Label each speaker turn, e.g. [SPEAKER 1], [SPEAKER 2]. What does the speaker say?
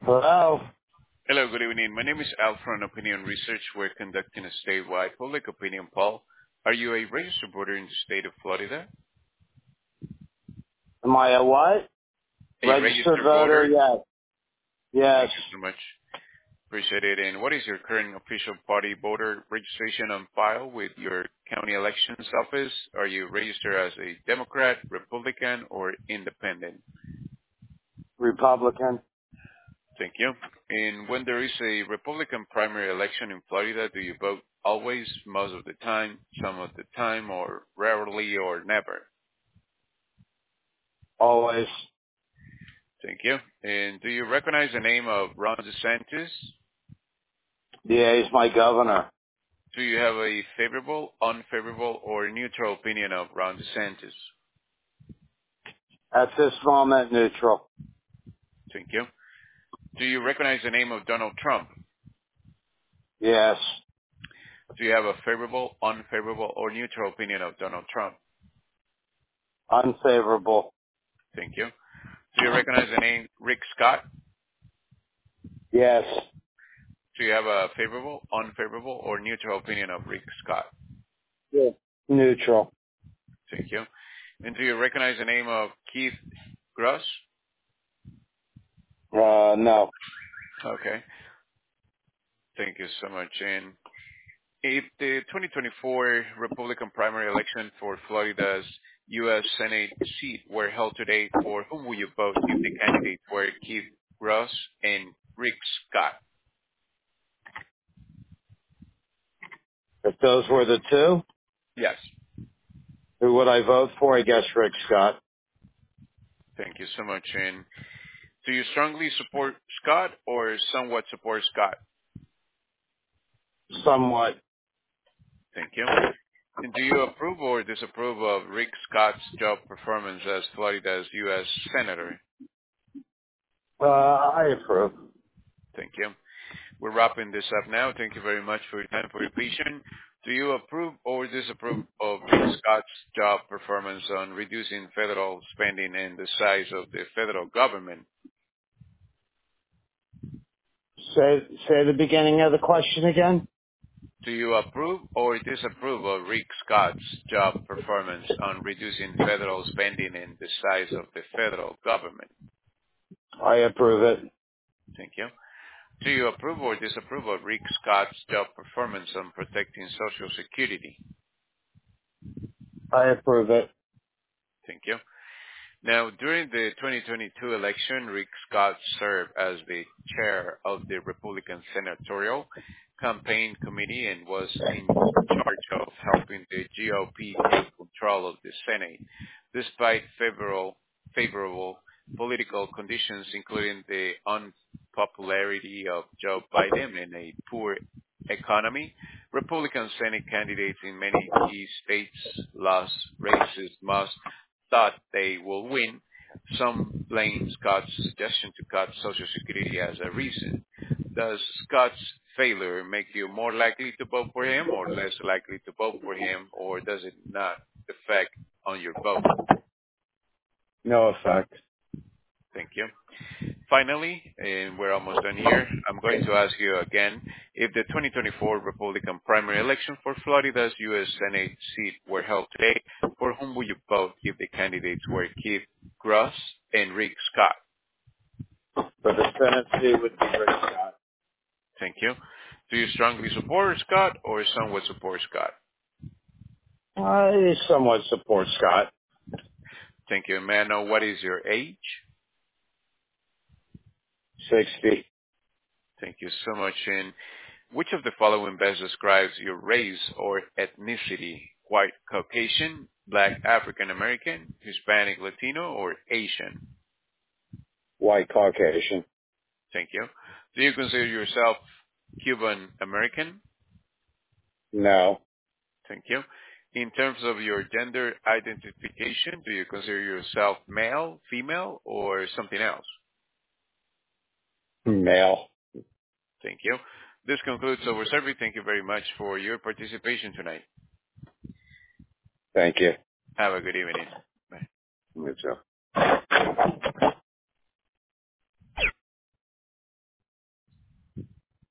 [SPEAKER 1] Hello.
[SPEAKER 2] Hello, good evening. My name is Al from Opinion Research. We're conducting a statewide public opinion poll. Are you a registered voter in the state of Florida?
[SPEAKER 1] Am I a what?
[SPEAKER 2] A
[SPEAKER 1] Registered
[SPEAKER 2] registered
[SPEAKER 1] voter?
[SPEAKER 2] voter?
[SPEAKER 1] Yes. Yes.
[SPEAKER 2] Thank you so much. Appreciate it. And what is your current official party voter registration on file with your county elections office? Are you registered as a Democrat, Republican, or Independent?
[SPEAKER 1] Republican.
[SPEAKER 2] Thank you. And when there is a Republican primary election in Florida, do you vote always, most of the time, some of the time, or rarely, or never?
[SPEAKER 1] Always.
[SPEAKER 2] Thank you. And do you recognize the name of Ron DeSantis?
[SPEAKER 1] Yeah, he's my governor.
[SPEAKER 2] Do you have a favorable, unfavorable, or neutral opinion of Ron DeSantis?
[SPEAKER 1] At this moment, neutral.
[SPEAKER 2] Thank you. Do you recognize the name of Donald Trump?
[SPEAKER 1] Yes.
[SPEAKER 2] Do you have a favorable, unfavorable, or neutral opinion of Donald Trump?
[SPEAKER 1] Unfavorable.
[SPEAKER 2] Thank you. Do you recognize the name Rick Scott?
[SPEAKER 1] Yes.
[SPEAKER 2] Do you have a favorable, unfavorable, or neutral opinion of Rick Scott?
[SPEAKER 1] Yeah. Neutral.
[SPEAKER 2] Thank you. And do you recognize the name of Keith Gross?
[SPEAKER 1] No.
[SPEAKER 2] Okay. Thank you so much. And if the 2024 Republican primary election for Florida's U.S. Senate seat were held today, for whom would you vote if the candidates were Keith Gross and Rick Scott?
[SPEAKER 1] If those were the two,
[SPEAKER 2] Yes.
[SPEAKER 1] who would I vote for? I guess Rick Scott.
[SPEAKER 2] Thank you so much. And do you strongly support Scott or somewhat support Scott?
[SPEAKER 1] Somewhat.
[SPEAKER 2] Thank you. And do you approve or disapprove of Rick Scott's job performance as Florida's U.S. Senator?
[SPEAKER 1] I approve.
[SPEAKER 2] Thank you. We're wrapping this up now. Thank you very much for your time, for your patience. Do you approve or disapprove of Rick Scott's job performance on reducing federal spending and the size of the federal government?
[SPEAKER 1] Say the beginning of the question again.
[SPEAKER 2] Do you approve or disapprove of Rick Scott's job performance on reducing federal spending and the size of the federal government?
[SPEAKER 1] I approve it.
[SPEAKER 2] Thank you. Do you approve or disapprove of Rick Scott's job performance on protecting Social Security?
[SPEAKER 1] I approve it.
[SPEAKER 2] Thank you. Now, during the 2022 election, Rick Scott served as the chair of the Republican Senatorial Campaign Committee and was in charge of helping the GOP take control of the Senate, despite favorable political conditions, including the unpopularity of Joe Biden and a poor economy. Republican Senate candidates in many key states lost races most thought they will win. Some blame Scott's suggestion to cut Social Security as a reason. Does Scott's failure make you more likely to vote for him or less likely to vote for him, or does it not affect on your vote?
[SPEAKER 1] No effect.
[SPEAKER 2] Thank you. Finally, and we're almost done here, I'm going to ask you again, if the 2024 Republican primary election for Florida's U.S. Senate seat were held today, for whom would you vote if the candidates were Keith Gross and Rick Scott?
[SPEAKER 1] For the Senate seat would be Rick Scott.
[SPEAKER 2] Thank you. Do you strongly support Scott or somewhat support Scott?
[SPEAKER 1] I somewhat support Scott.
[SPEAKER 2] Thank you. May I know what is your age?
[SPEAKER 1] 60.
[SPEAKER 2] Thank you so much. And which of the following best describes your race or ethnicity? White Caucasian, Black African American, Hispanic Latino, or Asian?
[SPEAKER 1] White Caucasian.
[SPEAKER 2] Thank you. Do you consider yourself Cuban American?
[SPEAKER 1] No.
[SPEAKER 2] Thank you. In terms of your gender identification, do you consider yourself male, female, or something else?
[SPEAKER 1] Male.
[SPEAKER 2] Thank you. This concludes our survey. Thank you very much for your participation tonight.
[SPEAKER 1] Thank you.
[SPEAKER 2] Have a good evening. Bye.
[SPEAKER 1] You too.